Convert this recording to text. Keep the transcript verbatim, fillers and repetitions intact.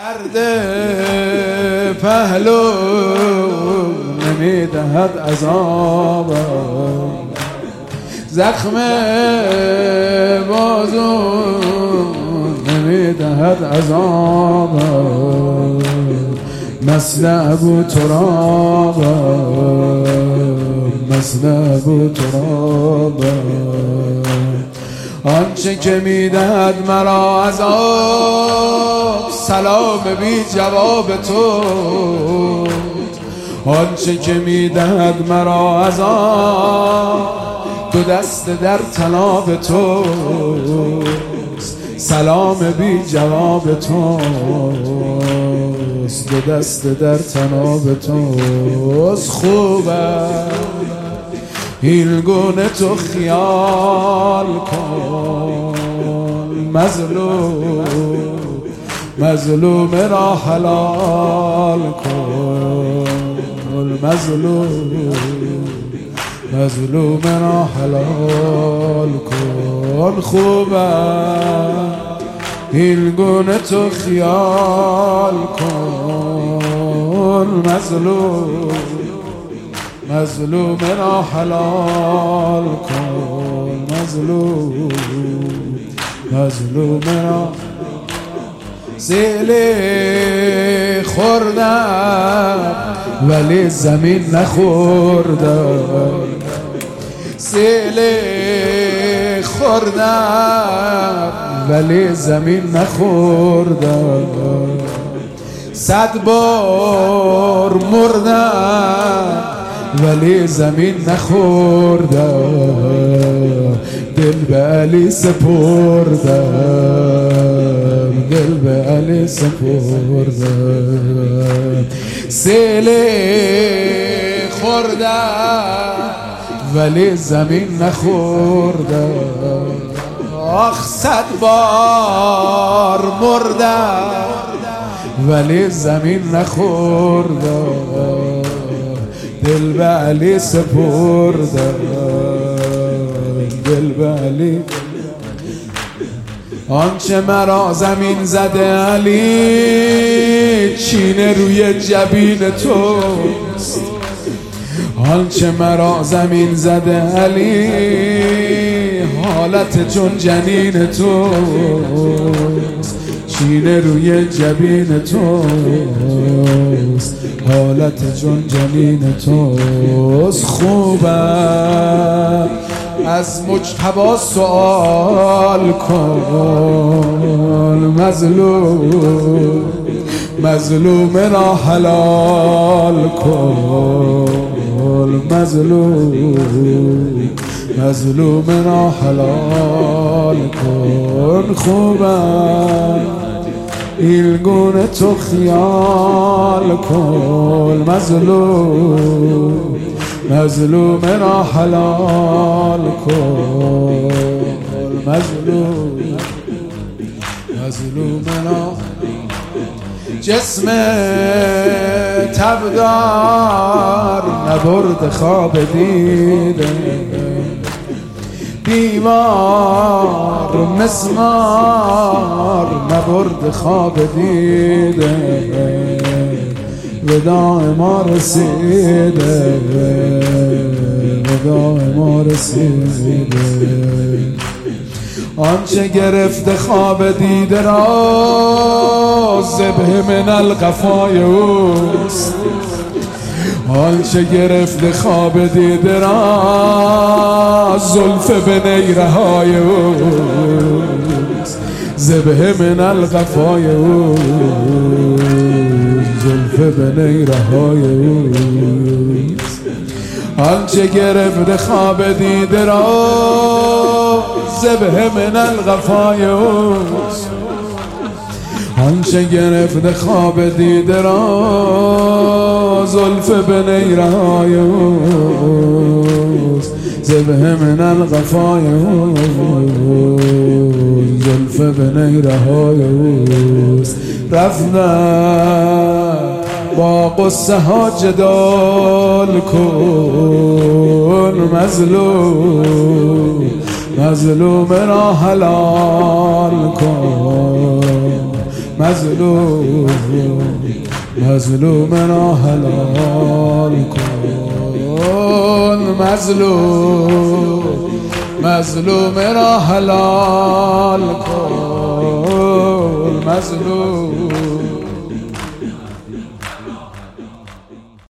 درد پهلو نمیدهد عذاب، زخم بازو نمیدهد عذاب، مثل ابو تراب، مثل ابو تراب. آنچه که میدهد مرا عذاب، سلام بی جواب تو. آنچه که میدهد مرا عذاب، دو دست در طناب تو، سلام بی جواب تو، دو دست در طناب تو. خوبه هیلگونه تو خیال کن، مظلوم مظلوم را حلال کن، مظلوم مظلوم را حلال کن. خوبه هیلگونه تو خیال کن، مظلوم مظلوم را حلال کن، مظلوم مظلوم را. سیل خوردم ولی زمین نخوردم، سیل خوردم ولی زمین نخوردم، صد بار مردم ولی زمین نخوردم. دل به علی سپردم، دل به علی سپردم. سیل خوردم ولی زمین نخوردم، آخ صد بار مردم ولی زمین نخوردم. دل به علی سپردم، دل به علی. آنچه مرا زمین زده علی، چینه روی جبین توست. آنچه مرا زمین زده علی، حالت چون جنین توست. چینه روی جبین توست، حالت چون جنین توست. خوبه از مجتبی سؤال کن، مظلوم مظلوم را حلال کن، مظلوم مظلوم را حلال کن. خوبه ایلگونه تو خیال کن، مظلوم مظلوم را حلال کن، مظلوم مظلوم را. جسم تبدار نبرد خواب دیده، دیوار مسمار نبرد خواب دیده. وداع ما رسیده، وداع ما رسیده. آنچه گرفته خواب دیده را، ذبح من القفای اوست. آنچه گرفته خواب دیده را، زلف به نیره های اوست. ذبح من القفای اوست، زلف به نیره های اوست. آنچه گرفته خواب دیده را، ذبح من القفای اوست. آنچه گرفته خواب دیده را، زلف به نیره های اوست. ذبح من القفای اوست، زلف به نیره های اوست. رفتم با قصه ها جدال کن، مظلوم مظلوم را حلال کن، مظلوم مظلوم را حلال کن، مظلوم مظلوم را حلال کن، مظلوم